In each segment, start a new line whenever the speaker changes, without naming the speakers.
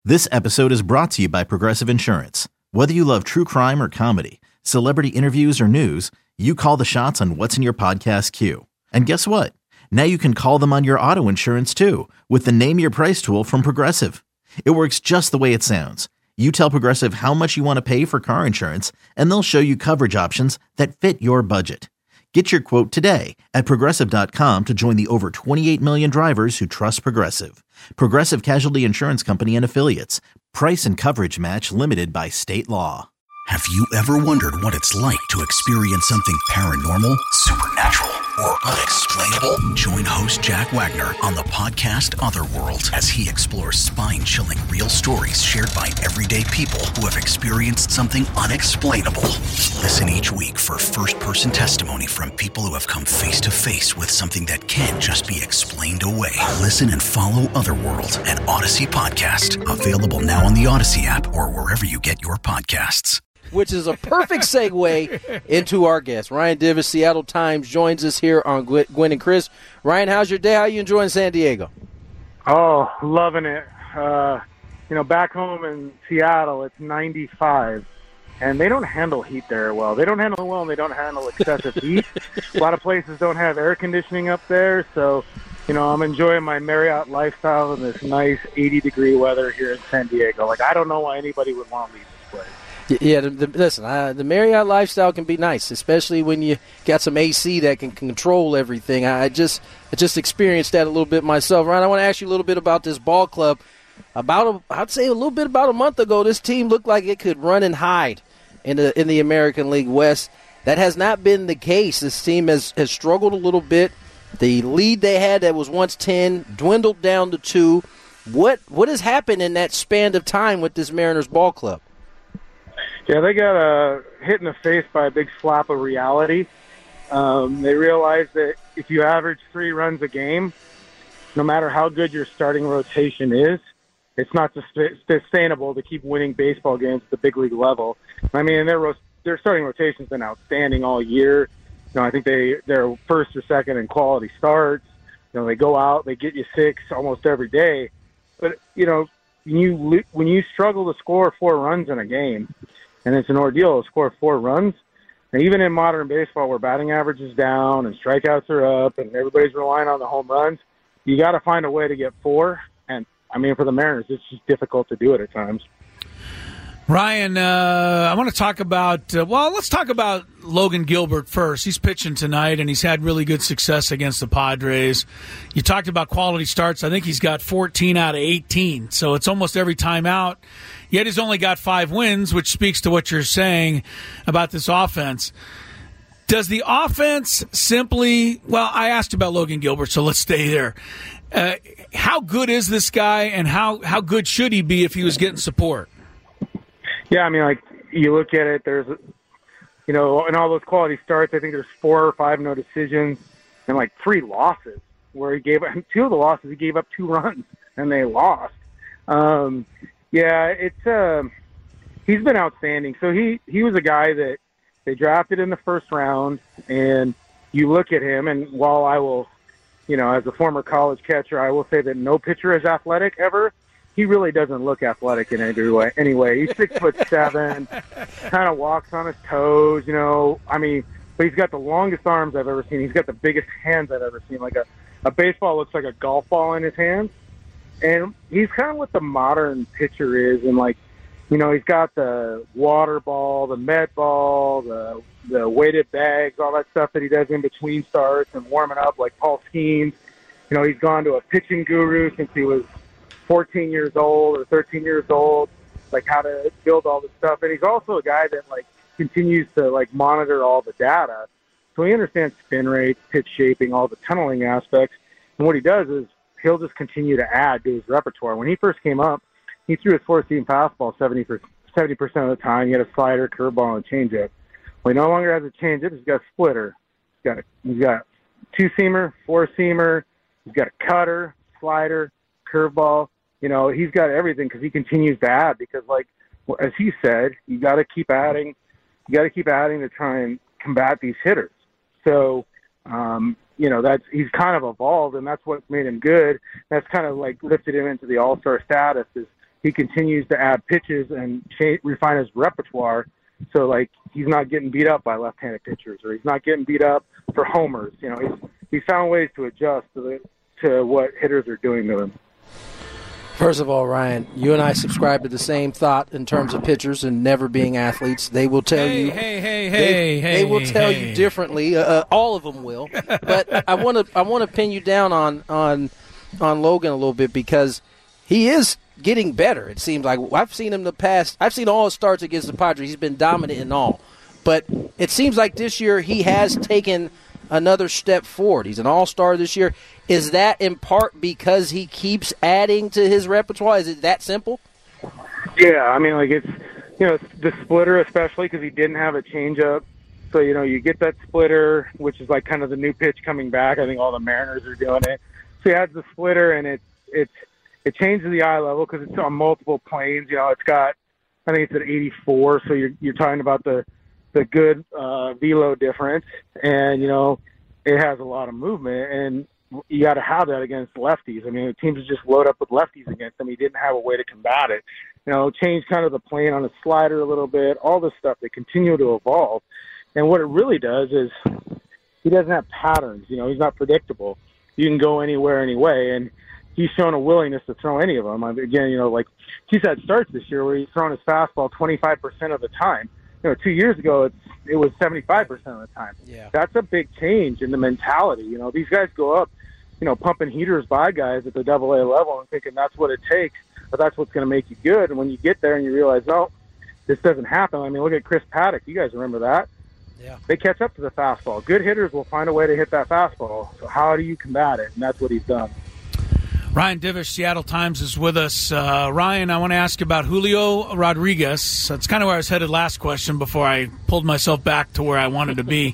This episode is brought to you by Progressive Insurance. Whether you love true crime or comedy, celebrity interviews or news, you call the shots on what's in your podcast queue. And guess what? Now you can call them on your auto insurance too with the Name Your Price tool from Progressive. It works just the way it sounds. You tell Progressive how much you want to pay for car insurance, and they'll show you coverage options that fit your budget. Get your quote today at Progressive.com to join the over 28 million drivers who trust Progressive. Progressive Casualty Insurance Company and Affiliates. Price and coverage match limited by state law.
Have you ever wondered what it's like to experience something paranormal, supernatural, or unexplainable? Join host Jack Wagner on the podcast Otherworld as he explores spine-chilling real stories shared by everyday people who have experienced something unexplainable. Listen each week for first-person testimony from people who have come face-to-face with something that can't just be explained away. Listen and follow Otherworld, an Odyssey podcast. Available now on the Odyssey app or wherever you get your podcasts.
Which is a perfect segue into our guest. Ryan Divish, Seattle Times, joins us here on Gwen and Chris. Ryan, how's your day? How you enjoying San Diego?
Oh, loving it. Back home in Seattle, it's 95, and they don't handle heat there well. They don't handle it well, and they don't handle excessive heat. A lot of places don't have air conditioning up there, so, I'm enjoying my Marriott lifestyle in this nice 80-degree weather here in San Diego. I don't know why anybody would want to leave this place.
Yeah, the Marriott lifestyle can be nice, especially when you got some AC that can control everything. I just experienced that a little bit myself. Ryan, I want to ask you a little bit about this ball club. I'd say a little bit about a month ago, this team looked like it could run and hide in the American League West. That has not been the case. This team has struggled a little bit. The lead they had that was once 10 dwindled down to 2. What has happened in that span of time with this Mariners ball club?
Yeah, they got hit in the face by a big slap of reality. They realized that if you average 3 runs a game, no matter how good your starting rotation is, it's not sustainable to keep winning baseball games at the big league level. I mean, their starting rotation's been outstanding all year. I think they're first or second in quality starts. They go out, they get you 6 almost every day. But when you struggle to score 4 runs in a game, and it's an ordeal to score 4 runs. And even in modern baseball, where batting average is down and strikeouts are up and everybody's relying on the home runs, you got to find a way to get 4. And, for the Mariners, it's just difficult to do it at times.
Ryan, I want to talk about, let's talk about Logan Gilbert first. He's pitching tonight, and he's had really good success against the Padres. You talked about quality starts. I think he's got 14 out of 18, so it's almost every time out. Yet he's only got 5 wins, which speaks to what you're saying about this offense. Does the offense simply – I asked about Logan Gilbert, so let's stay there. How good is this guy, and how good should he be if he was getting support?
Yeah, you look at it, there's, in all those quality starts, I think there's 4 or 5 no decisions and 3 losses where he gave – 2 of the losses he gave up 2 runs, and they lost. Yeah, he's been outstanding. So he was a guy that they drafted in the first round, and you look at him, and while I will, as a former college catcher, I will say that no pitcher is athletic ever. He really doesn't look athletic in any way. Anyway, he's 6'7", kind of walks on his toes, but he's got the longest arms I've ever seen. He's got the biggest hands I've ever seen. A baseball looks like a golf ball in his hands. And he's kind of what the modern pitcher is. And, he's got the water ball, the med ball, the weighted bags, all that stuff that he does in between starts and warming up like Paul Skeens. He's gone to a pitching guru since he was 14 years old or 13 years old, how to build all this stuff. And he's also a guy that, continues to, monitor all the data. So he understands spin rates, pitch shaping, all the tunneling aspects. And what he does is, he'll just continue to add to his repertoire. When he first came up, he threw his four-seam fastball 70% of the time. He had a slider, curveball, and changeup. Well, he no longer has a changeup. He's got a splitter. He's got two-seamer, four-seamer. He's got a cutter, slider, curveball. He's got everything because he continues to add because, as he said, you got to keep adding. You got to keep adding to try and combat these hitters. So, he's kind of evolved, and that's what made him good. That's kind of lifted him into the all-star status is he continues to add pitches and refine his repertoire. So, like, he's not getting beat up by left-handed pitchers, or he's not getting beat up for homers. You know, he's found ways to adjust to what hitters are doing to him.
First of all, Ryan, you and I subscribe to the same thought in terms of pitchers and never being athletes. They will tell you. They will tell you differently. All of them will. But I want to pin you down on Logan a little bit, because he is getting better. It seems like I've seen him I've seen all his starts against the Padres. He's been dominant in all. But it seems like this year he has taken another step forward. He's an all-star this year. Is that in part because he keeps adding to his repertoire? Is it that simple?
Yeah, I mean, like, it's, you know, the splitter, especially because he didn't have a changeup. So, you know, you get that splitter, which is like kind of the new pitch coming back. I think all the Mariners are doing it. So he adds the splitter, and it changes the eye level because it's on multiple planes. You know, it's got, I think it's at 84. So you're talking about the good velo difference, and, you know, it has a lot of movement, and you got to have that against lefties. I mean, the teams just load up with lefties against him. He didn't have a way to combat it. You know, change kind of the plane on his slider a little bit, all this stuff. They continue to evolve. And what it really does is he doesn't have patterns. You know, he's not predictable. You can go anywhere, anyway, and he's shown a willingness to throw any of them. I mean, again, you know, like he's had starts this year where he's thrown his fastball 25% of the time. You know, 2 years ago, it was 75% of the time.
Yeah. That's
a big change in the mentality. You know, these guys go up, you know, pumping heaters by guys at the AA level and thinking that's what it takes, but that's what's going to make you good. And when you get there and you realize, no, this doesn't happen. I mean, look at Chris Paddock. You guys remember that?
Yeah.
They catch up to the fastball. Good hitters will find a way to hit that fastball. So how do you combat it? And that's what he's done.
Ryan Divish, Seattle Times, is with us. Ryan, I want to ask you about Julio Rodriguez. That's kind of where I was headed last question before I pulled myself back to where I wanted to be.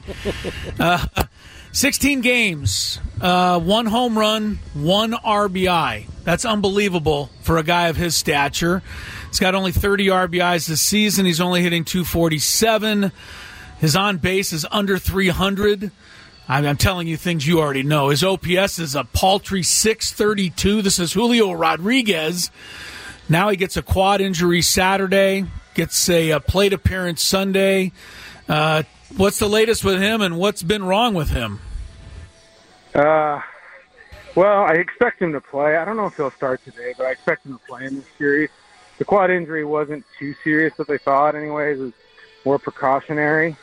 16 games, 1 home run, 1 RBI. That's unbelievable for a guy of his stature. He's got only 30 RBIs this season. He's only hitting .247. His on-base is under 300. I'm telling you things you already know. His OPS is a paltry .632. This is Julio Rodriguez. Now he gets a quad injury Saturday, gets a plate appearance Sunday. What's the latest with him, and what's been wrong with him?
Well, I expect him to play. I don't know if he'll start today, but I expect him to play in this series. The quad injury wasn't too serious that they thought anyways. It was more precautionary.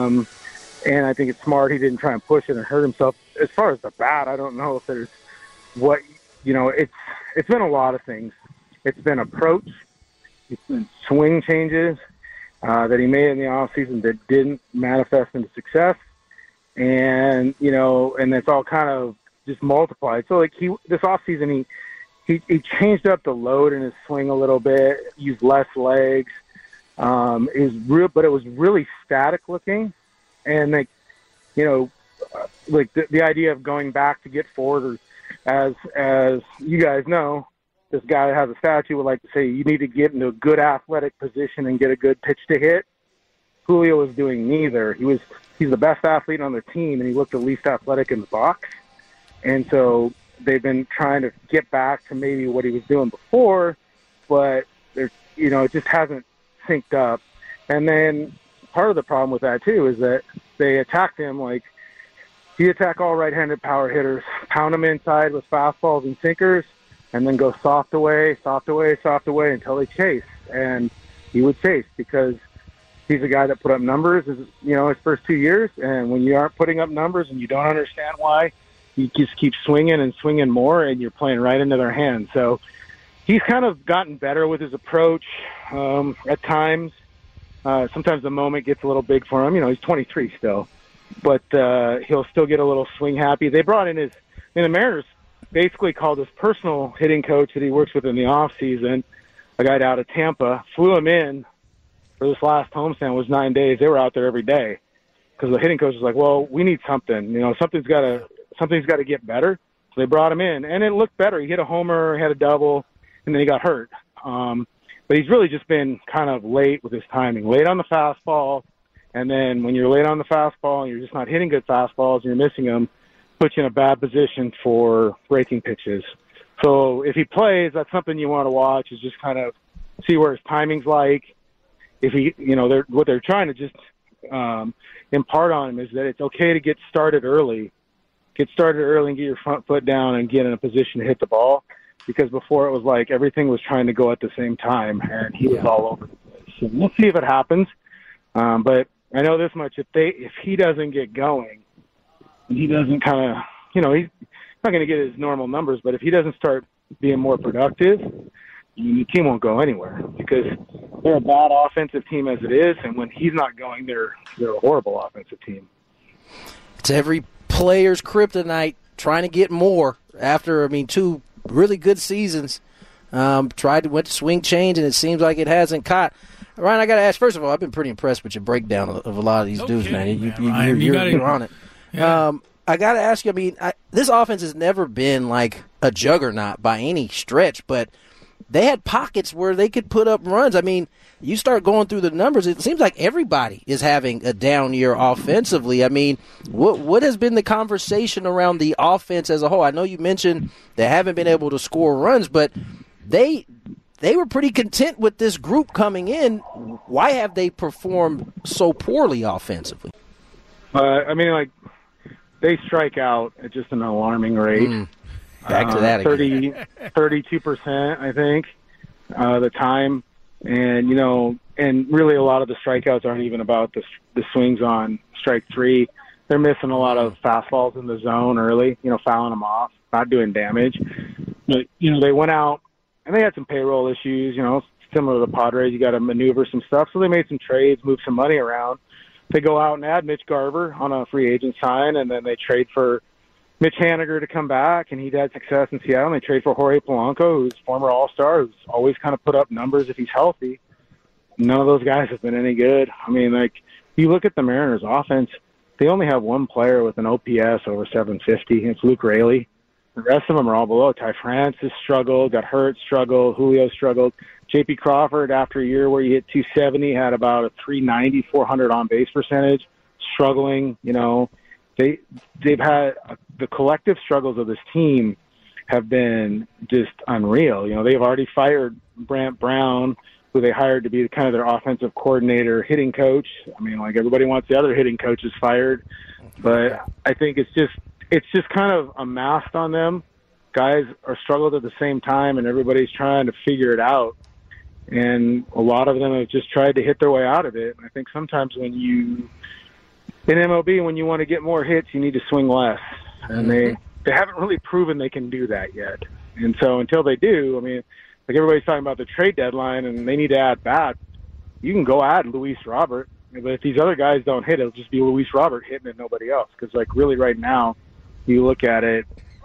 And I think it's smart he didn't try and push it and hurt himself. As far as the bat, I don't know if there's what, you know, it's been a lot of things. It's been approach. It's been swing changes that he made in the offseason that didn't manifest into success. And, you know, and it's all kind of just multiplied. So, like, this offseason, he changed up the load in his swing a little bit, used less legs. But it was really static looking. And, like, you know, like the idea of going back to get forward, or as you guys know, this guy that has a statue would like to say you need to get into a good athletic position and get a good pitch to hit. Julio was doing neither. He's the best athlete on the team, and he looked the least athletic in the box. And so they've been trying to get back to maybe what he was doing before, but there's, you know, it just hasn't synced up. And then part of the problem with that too is that they attacked him like he attack all right-handed power hitters, pound them inside with fastballs and sinkers, and then go soft away until they chase. And he would chase because he's a guy that put up numbers, you know, his first 2 years. And when you aren't putting up numbers and you don't understand why, you just keep swinging and swinging more, and you're playing right into their hands. So he's kind of gotten better with his approach at times. Sometimes the moment gets a little big for him. You know, he's 23 still, but he'll still get a little swing happy. They brought in the Mariners basically called his personal hitting coach that he works with in the off season, a guy out of Tampa, flew him in for this last homestand. Was 9 days. They were out there every day because the hitting coach was like, well, we need something. You know, something's got to get better. So they brought him in, and it looked better. He hit a homer, had a double, and then he got hurt. But he's really just been kind of late with his timing, late on the fastball. And then when you're late on the fastball and you're just not hitting good fastballs and you're missing them, puts you in a bad position for breaking pitches. So if he plays, that's something you want to watch, is just kind of see where his timing's like. If he, what they're trying to just impart on him is that it's okay to get started early. Get started early and get your front foot down and get in a position to hit the ball. Because before it was like everything was trying to go at the same time, and he was all over the place. So we'll see if it happens. But I know this much: if he doesn't get going, and he doesn't kind of, he's not going to get his normal numbers. But if he doesn't start being more productive, the team won't go anywhere, because they're a bad offensive team as it is, and when he's not going, they're a horrible offensive team.
It's every player's kryptonite, trying to get more after, 2 really good seasons. Went to swing change, and it seems like it hasn't caught. Ryan, I got to ask, first of all, I've been pretty impressed with your breakdown of a lot of these dudes, man. You're on it. Yeah. I got to ask you, this offense has never been like a juggernaut by any stretch, but they had pockets where they could put up runs. You start going through the numbers, it seems like everybody is having a down year offensively. What has been the conversation around the offense as a whole? I know you mentioned they haven't been able to score runs, but they were pretty content with this group coming in. Why have they performed so poorly offensively?
They strike out at just an alarming rate.
Back to that again.
32%, I think, the time. And, and really a lot of the strikeouts aren't even about the swings on strike 3. They're missing a lot of fastballs in the zone early, fouling them off, not doing damage. But, they went out and they had some payroll issues, similar to the Padres. You got to maneuver some stuff. So they made some trades, moved some money around. They go out and add Mitch Garver on a free agent sign, and then they trade for Mitch Haniger to come back, and he'd had success in Seattle. And they trade for Jorge Polanco, who's former All-Star, who's always kind of put up numbers if he's healthy. None of those guys have been any good. You look at the Mariners' offense, they only have one player with an OPS over 750. It's Luke Raley. The rest of them are all below. Ty Francis struggled, got hurt, struggled. Julio struggled. J.P. Crawford, after a year where he hit 270, had about a 390, 400 on-base percentage, struggling. They've had the collective struggles of this team have been just unreal. They've already fired Brant Brown, who they hired to be kind of their offensive coordinator, hitting coach. Everybody wants the other hitting coaches fired, but I think it's just kind of amassed on them. Guys are struggled at the same time, and everybody's trying to figure it out. And a lot of them have just tried to hit their way out of it. And I think sometimes in MLB, when you want to get more hits, you need to swing less. And they haven't really proven they can do that yet. And so until they do, everybody's talking about the trade deadline and they need to add bats. You can go add Luis Robert, but if these other guys don't hit, it'll just be Luis Robert hitting and nobody else. Because really right now, you look at it,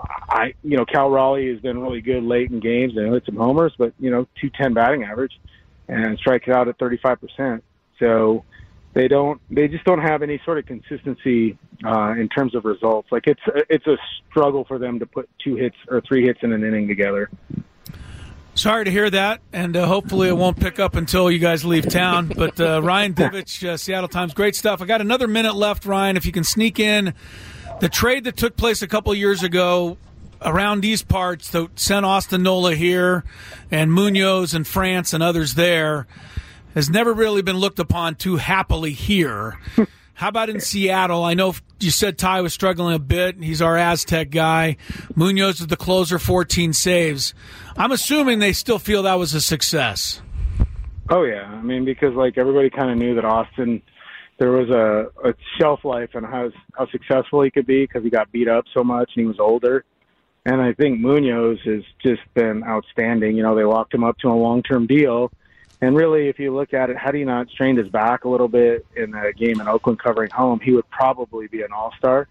Cal Raleigh has been really good late in games and hit some homers, but, 210 batting average and strikes out at 35%. So they just don't have any sort of consistency in terms of results. It's a struggle for them to put 2 hits or 3 hits in an inning together.
Sorry to hear that, and hopefully it won't pick up until you guys leave town. But Ryan Divitt, Seattle Times, great stuff. I got another minute left, Ryan. If you can sneak in the trade that took place a couple years ago around these parts that sent Austin Nola here and Munoz and France and others there has never really been looked upon too happily here. How about in Seattle? I know you said Ty was struggling a bit. He's our Aztec guy. Munoz is the closer, 14 saves. I'm assuming they still feel that was a success.
Oh, yeah. Because everybody kind of knew that Austin, there was a shelf life on how successful he could be because he got beat up so much and he was older. And I think Munoz has just been outstanding. They locked him up to a long-term deal. And really, if you look at it, had he not strained his back a little bit in the game in Oakland covering home, he would probably be an all-star.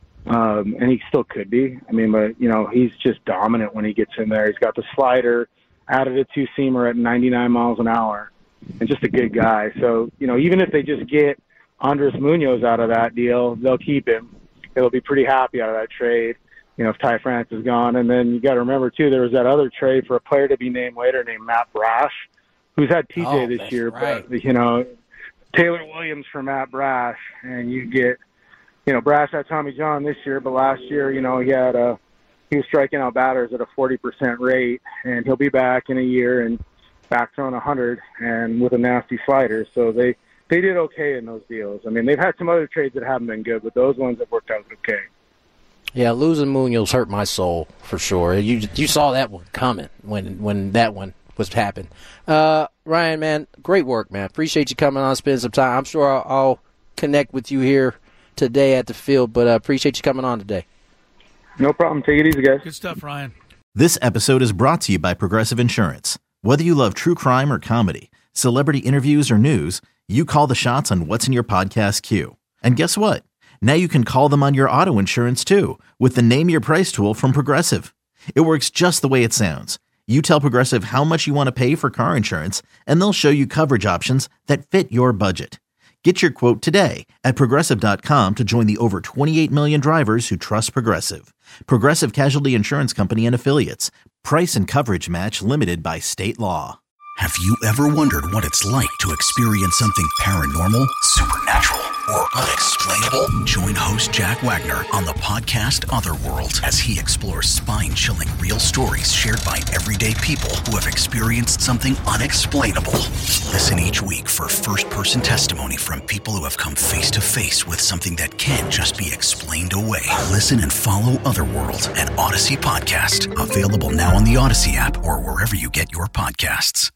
And he still could be. But, he's just dominant when he gets in there. He's got the slider, added a two-seamer at 99 miles an hour, and just a good guy. So, even if they just get Andres Munoz out of that deal, they'll keep him. They'll be pretty happy out of that trade, if Ty France is gone. And then you got to remember, too, there was that other trade for a player to be named later named Matt Brash, who's had TJ this year.
Right.
But, Taylor Williams for Matt Brash, and you get, Brash had Tommy John this year, but last year, he he was striking out batters at a 40% rate, and he'll be back in a year and back throwing 100 and with a nasty slider. So they did okay in those deals. I mean, they've had some other trades that haven't been good, but those ones have worked out okay.
Yeah, losing Munoz hurt my soul for sure. You saw that one coming when that one was happening. Ryan, man, great work, man. Appreciate you coming on, spending some time. I'm sure I'll connect with you here today at the field, but appreciate you coming on today.
No problem. Take it easy, guys.
Good stuff, Ryan.
This episode is brought to you by Progressive Insurance. Whether you love true crime or comedy, celebrity interviews or news, you call the shots on what's in your podcast queue. And guess what? Now you can call them on your auto insurance too with the Name Your Price tool from Progressive. It works just the way it sounds. You tell Progressive how much you want to pay for car insurance, and they'll show you coverage options that fit your budget. Get your quote today at Progressive.com to join the over 28 million drivers who trust Progressive. Progressive Casualty Insurance Company and Affiliates. Price and coverage match limited by state law.
Have you ever wondered what it's like to experience something paranormal, supernatural, or unexplainable? Join host Jack Wagner on the podcast Otherworld as he explores spine-chilling real stories shared by everyday people who have experienced something unexplainable. Listen each week for first-person testimony from people who have come face-to-face with something that can't just be explained away. Listen and follow Otherworld, an Odyssey podcast. Available now on the Odyssey app or wherever you get your podcasts.